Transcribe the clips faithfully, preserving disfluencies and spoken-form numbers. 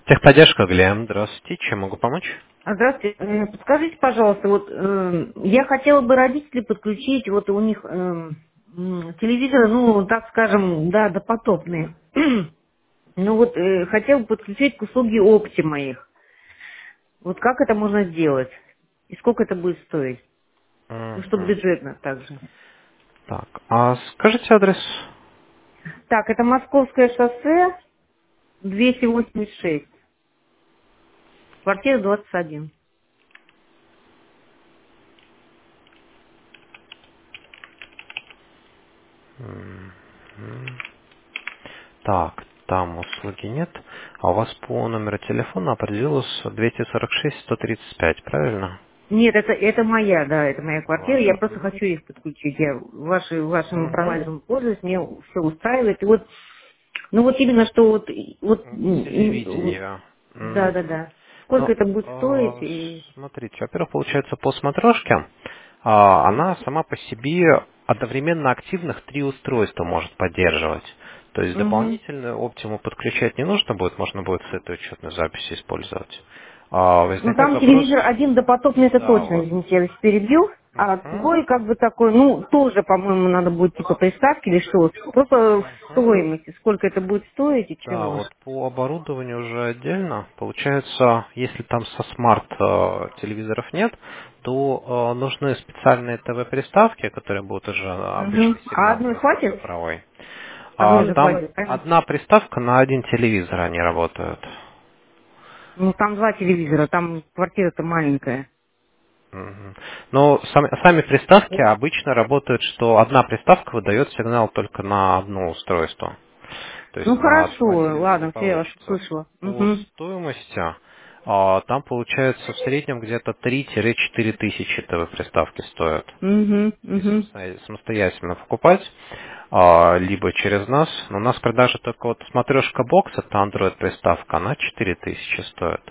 Техподдержка, Глеб. Здравствуйте. Чем могу помочь? А, Здравствуйте. Э, Подскажите, пожалуйста, вот э, я хотела бы родителей подключить, вот у них э, м, телевизоры, ну, так скажем, да, допотопные. Ну вот э, хотела бы подключить к услуге Оптима их. Вот как это можно сделать? И сколько это будет стоить? Ну, чтобы Мгм. бюджетно также. Так, а скажите адрес? Так, это Московское шоссе двести восемьдесят шесть, квартира двадцать один. Мгм. Так, там услуги нет. А у вас по номеру телефона определилось двести сорок шесть сто тридцать пять, правильно? Нет, это, это моя, да, это моя квартира. Я Ваша. просто Мгм. хочу их подключить. Я ваши, вашим Мгм. провайдером пользуюсь, мне все устраивает. И вот, ну вот именно что вот, и- вот, м, и- вот, Телевидение. да, да, Мгм. да. Сколько Ну, это будет стоить? э, И... смотрите, во-первых, получается по смотрешке, а, Мгм. она сама по себе одновременно активных три устройства может поддерживать. То есть Мгм. дополнительную оптиму подключать не нужно будет, можно будет с этой учетной записи использовать. А, Ну возникает там вопрос, телевизор один допотопный, это да, точно, вот. извините, я вас перебил. А Мгм. другой как бы такой, ну, тоже, по-моему, надо будет типа приставки или что. Просто в Мгм. стоимости, сколько это будет стоить и Да, чего. вот по оборудованию уже отдельно. Получается, если там со смарт э, телевизоров нет, то э, нужны специальные ТВ-приставки, которые будут уже Угу. обычный А сигнал одной бросать хватит? цифровой. А, Одной же там хватит, правильно? одна приставка на один телевизор они работают. Ну, там два телевизора, там квартира-то маленькая. Мгм. Но сами, сами приставки обычно работают, что одна приставка выдает сигнал только на одно устройство. То Ну, есть на хорошо, два телевизора не ладно, все, я вас получится. услышала. По Угу. стоимости а, там получается в среднем где-то три-четыре тысячи ТВ-приставки стоят. Угу, Если угу. самостоя- самостоятельно покупать, а, либо через нас. Но у нас в продаже только вот смотрешка бокс, это Android приставка, она четыре тысячи стоит.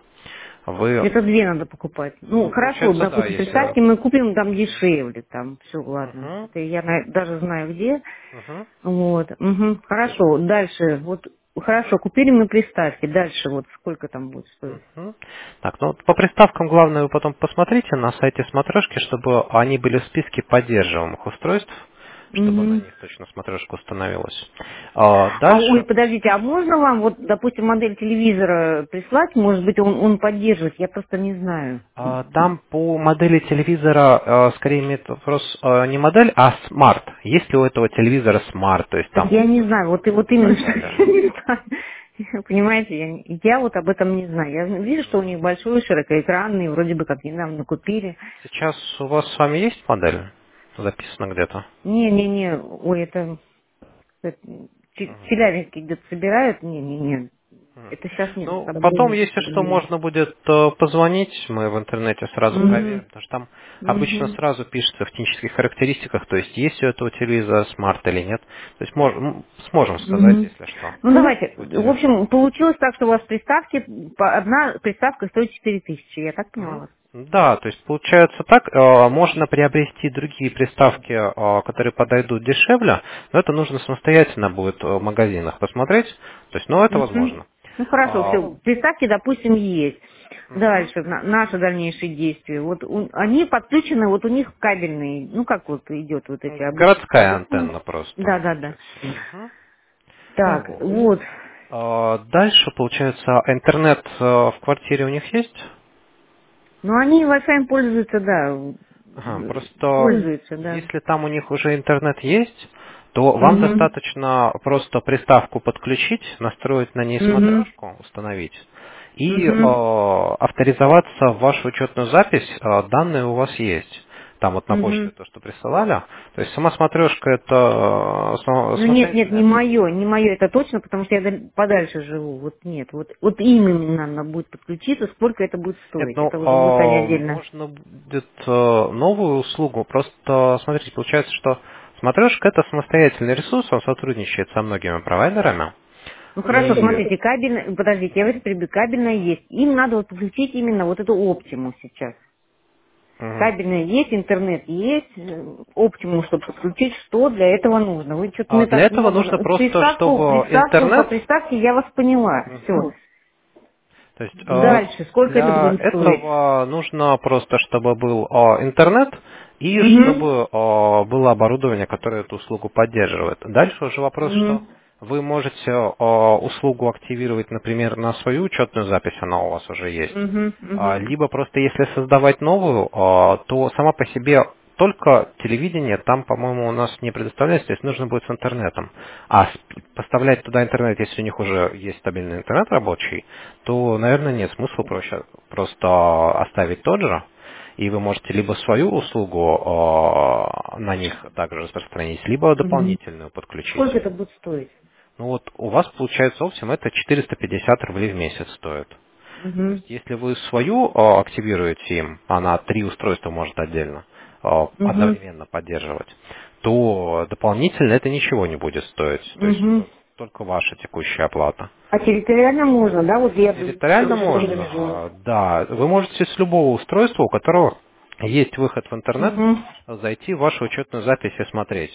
Вы, Это две надо покупать. Ну, ну, хорошо, получается, да, допустим, если... представьте, мы купим там дешевле, там, все, ладно. Мгм, Это я на- даже знаю где. мгм. Вот, угу. Хорошо, дальше, вот, хорошо, купили мы приставки, дальше вот сколько там будет стоить? Мгм. Так, ну вот по приставкам главное вы потом посмотрите на сайте смотрешки, чтобы они были в списке поддерживаемых устройств, чтобы на Угу. них точно смотрешка установилась. А, А, ой, дальше подождите, а можно вам, вот, допустим, модель телевизора прислать? Может быть, он, он поддерживает, я просто не знаю. а, там по модели телевизора а, скорее имеет вопрос а, не модель, а смарт. Есть ли у этого телевизора смарт, то есть Так там я не знаю, вот, и вот и именно, так что далее. я не знаю. Понимаете, я, не- я вот об этом не знаю. Я вижу, что у них большой широкоэкранный, вроде бы как недавно купили. Сейчас у вас с вами есть модель? Записано где-то? Не-не-не, ой, это, это Че- Челябинске где-то собирают? Не-не-не, Мгм. это сейчас нет с Ну, собой. потом, если что, можно будет э, позвонить, мы в интернете сразу Угу, проверим, потому что там обычно угу, сразу пишется в технических характеристиках, то есть есть у этого телевизора смарт или нет. То есть мож- м, сможем сказать, угу. если что, Ну давайте, по в телефону. общем, получилось так, что у вас приставки, по- одна приставка стоит четыре тысячи, я так поняла Мгм. вас? Да, то есть получается так, э, можно приобрести другие приставки, э, которые подойдут дешевле, но это нужно самостоятельно будет в магазинах посмотреть, то есть, ну, это Мгм. возможно. Ну хорошо, А, все. Приставки, допустим, есть. мгм. Дальше, на- наши дальнейшие действия. Вот у- они подключены, вот у них кабельные, ну как вот идет вот эти обычные Городская кабели. антенна просто. Да, да, То да. есть, мгм. Так, Вот. вот. А, Дальше, получается, интернет э, в квартире у них есть? Ну они Wi-Fi пользуются, да. Ага, м, просто Пользуются, да. если там у них уже интернет есть, то вам Угу. достаточно просто приставку подключить, настроить на ней Угу. смотрешку, установить, и э, Угу. авторизоваться в вашу учетную запись, э, данные у вас есть. Там вот на почту Угу. то, что присылали. То есть сама смотрешка это э, само- Ну нет, нет, не самостоятельная. мое, не мое, это точно, потому что я даль- подальше живу. Вот нет, вот, вот им именно надо будет подключиться, сколько это будет Нет, стоить. ну, Это уже будет они а, отдельно. можно будет э, новую услугу. Просто, смотрите, получается, что смотрешка это самостоятельный ресурс, он сотрудничает со многими провайдерами. Ну хорошо, И смотрите, кабельная, подождите, я вас перебью, кабельная есть. Им надо вот подключить именно вот эту оптиму сейчас. мгм. Кабельная есть, интернет есть, э, оптиму, чтобы подключить, что для этого нужно. Вы что-то А мне для так этого нужно много. просто, Приставку, чтобы приставку по интернет, приставке я вас поняла. мгм. Все. То есть э, Дальше, сколько это для будет стоить? этого нужно просто, чтобы был э, интернет и Угу. чтобы э, было оборудование, которое эту услугу поддерживает. Дальше уже вопрос, что Угу. вы можете э, услугу активировать, например, на свою учетную запись, она у вас уже есть. Угу. А, Угу. Либо просто если создавать новую, э, то сама по себе только телевидение там, по-моему, у нас не предоставляется, то есть нужно будет с интернетом. А с- поставлять туда интернет, если у них уже есть стабильный интернет рабочий, то, наверное, нет смысла проще просто оставить тот же, и вы можете либо свою услугу э, на них также распространить, либо Угу. дополнительную подключить. Сколько это будет стоить? Ну вот у вас получается Optim это четыреста пятьдесят рублей в месяц стоит. То Угу. есть, если вы свою э, активируете им, она три устройства может отдельно э, Угу. одновременно поддерживать, то дополнительно это ничего не будет стоить. То есть Угу. э, только ваша текущая оплата. А территориально можно, да? Вот я буду Территориально условиями звонить. можно, да. Вы можете с любого устройства, у которого есть выход в интернет, Угу. зайти в вашу учетную запись и смотреть.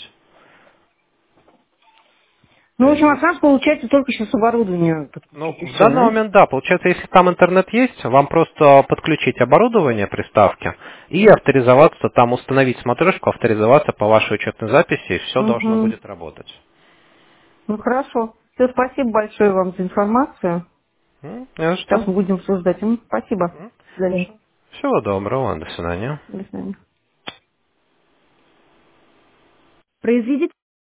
То Ну, в есть общем, вы- от нас получается только сейчас оборудование Ну, подключить и в все, данный да? момент, да, получается, если там интернет есть, вам просто подключить оборудование приставки и авторизоваться, там установить смотрешку, авторизоваться по вашей учетной записи, и все должно Угу. будет работать. Ну, хорошо. Все, спасибо большое вам за информацию. М, Не за Сейчас что. мы будем обсуждать. М, Спасибо. М, До свидания. Хорошо. Всего доброго, до свидания. До свидания. Произведите